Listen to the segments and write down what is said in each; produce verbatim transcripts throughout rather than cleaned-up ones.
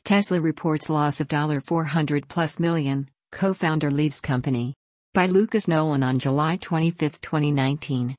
Tesla reports loss of four hundred plus million, co-founder leaves company. By Lucas Nolan on July twenty-fifth, twenty nineteen.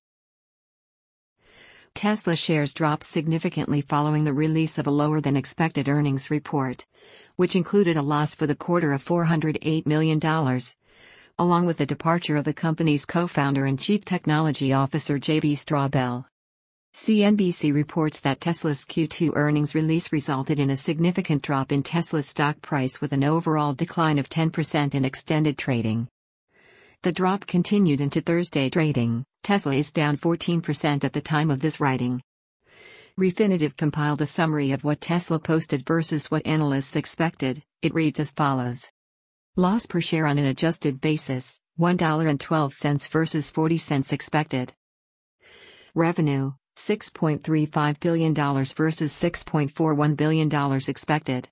Tesla shares dropped significantly following the release of a lower-than-expected earnings report, which included a loss for the quarter of four hundred eight million dollars, along with the departure of the company's co-founder and chief technology officer J B Straubel. C N B C reports that Tesla's Q two earnings release resulted in a significant drop in Tesla's stock price with an overall decline of ten percent in extended trading. The drop continued into Thursday trading. Tesla is down fourteen percent at the time of this writing. Refinitiv compiled a summary of what Tesla posted versus what analysts expected. It reads as follows. Loss per share on an adjusted basis, one dollar and twelve cents versus forty cents expected. Revenue, six point three five billion dollars versus six point four one billion dollars expected.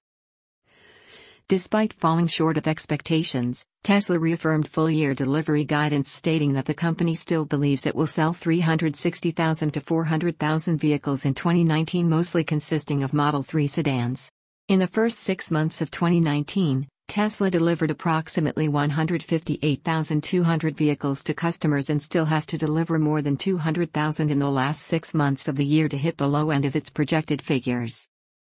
Despite falling short of expectations, Tesla reaffirmed full-year delivery guidance, stating that the company still believes it will sell three hundred sixty thousand to four hundred thousand vehicles in twenty nineteen, mostly consisting of Model three sedans. In the first six months of twenty nineteen, Tesla delivered approximately one hundred fifty-eight thousand two hundred vehicles to customers and still has to deliver more than two hundred thousand in the last six months of the year to hit the low end of its projected figures.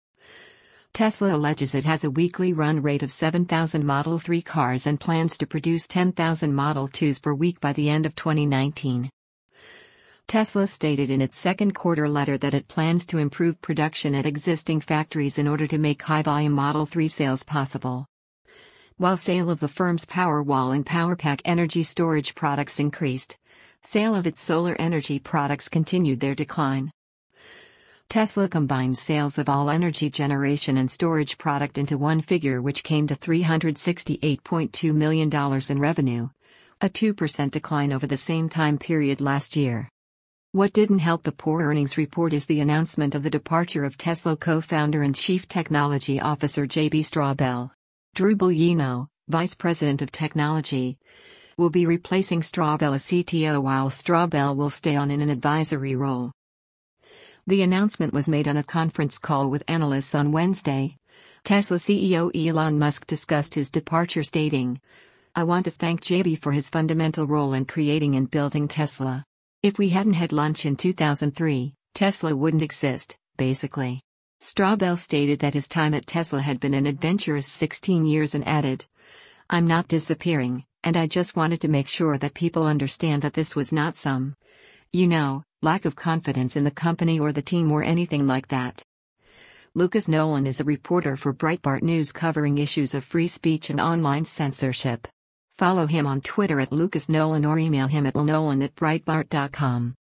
Tesla alleges it has a weekly run rate of seven thousand Model three cars and plans to produce ten thousand Model twos per week by the end of twenty nineteen. Tesla stated in its second quarter letter that it plans to improve production at existing factories in order to make high-volume Model three sales possible. While sale of the firm's Powerwall and PowerPack energy storage products increased, sale of its solar energy products continued their decline. Tesla combined sales of all energy generation and storage product into one figure, which came to three hundred sixty-eight point two million dollars in revenue, a two percent decline over the same time period last year. What didn't help the poor earnings report is the announcement of the departure of Tesla co-founder and chief technology officer J B Straubel. Drew Buglino, vice president of technology, will be replacing Straubel as C T O, while Straubel will stay on in an advisory role. The announcement was made on a conference call with analysts on Wednesday. Tesla C E O Elon Musk discussed his departure, stating, "I want to thank J B for his fundamental role in creating and building Tesla. If we hadn't had lunch in two thousand three, Tesla wouldn't exist, basically." Straubel stated that his time at Tesla had been an adventurous sixteen years and added, "I'm not disappearing, and I just wanted to make sure that people understand that this was not some, you know, lack of confidence in the company or the team or anything like that." Lucas Nolan is a reporter for Breitbart News covering issues of free speech and online censorship. Follow him on Twitter at Lucas Nolan or email him at nolan at breitbart dot com.